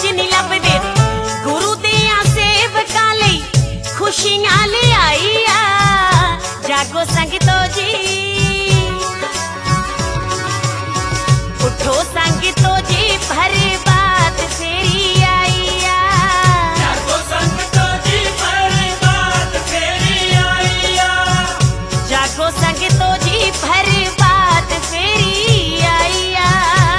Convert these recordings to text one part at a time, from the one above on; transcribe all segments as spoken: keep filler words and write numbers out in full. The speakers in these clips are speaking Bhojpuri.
विच नहीं लभदे गुरु दियां सेवकां लई खुशियां ले आई आ। जागो संगतो जी उठो संगतो जी भरी बात फेरी आई आ। जागो संगतो जी भरी बात फेरी आई आ। जागो संगतो जी भरी बात फेरी आई आ।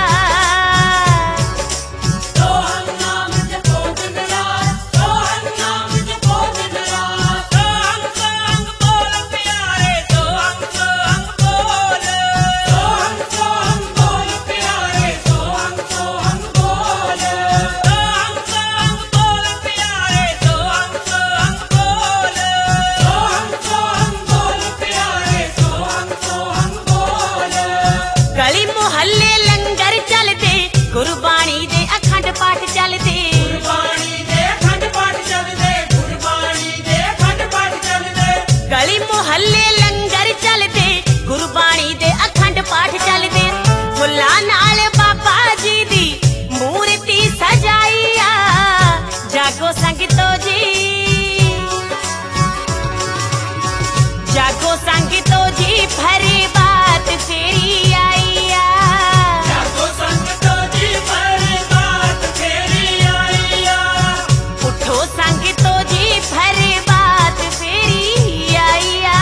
सोहन नाम जपो दिन रात, सोहन नाम जपो दिन रात। सोहन सोहन बोल प्यारे, सोहन सोहन बोल। सोहन सोहन बोल प्यारे, सोहन सोहन बोल। सोहन सोहन बोल प्यारे, सोहन सोहन बोल। सोहन सोहन बोल प्यारे, सोहन सोहन बोल। गली मुहल्ले लंगर चलते गुरबाणी दे अखंड पाठ चलते। गुरबाणी दे अखंड पाठ चलदे, गुरबाणी दे अखंड पाठ चलदे। गली मुहल्ले लंगर चलते गुरबाणी दे अखंड पाठ चलते। फुल्लां नाल बाबा जी दी मूर्ति सजाई आ। जागो संगतो जी जागो संगतो जी भरी बात फेरी आई आ। जागो संगतो जी भरी बात फेरी आई आ। उठो संगतो जी भरी बात फेरी आई आ।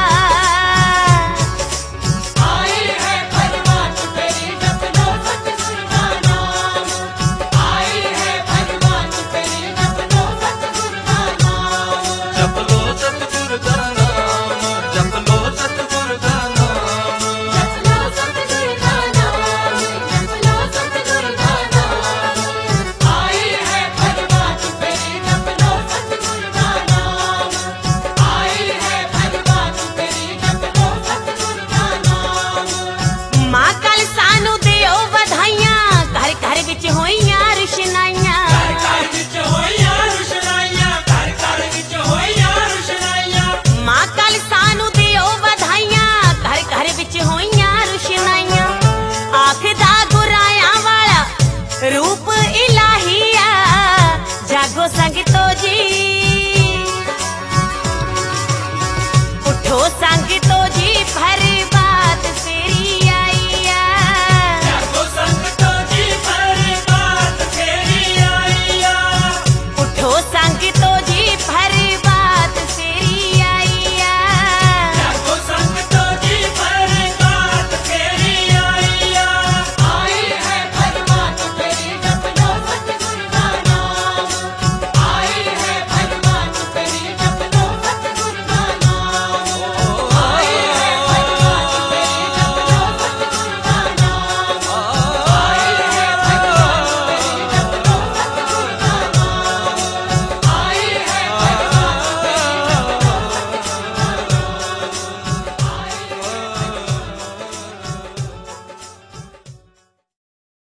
आई है भरवात फेरी, जप लो सतगुर का नाम। आई है भरवात फेरी, जप लो सतगुर का नाम। जप लो सतगुर का नाम, जप लो सतगुर का नाम। जप लो सतगुर का नाम, जप लो सतगुर का नाम। आई है भरवात फेरी, जप लो सतगुर का नाम। आई है भरवात फेरी, जप लो सतगुर का नाम। मां कल सानू दियो वधाइयां, घर घर विच होइयां रुशनाइयां। घर घर विच होइयां रुशनाइयां, घर घर विच होइयां रुशनाइयां। मां कल सानू दियो वधाइयां, घर घर विच होइयां रुशनाइयां। आखदा गुरायां वाला रूप इलाही आ। जागो संगतो जी उठो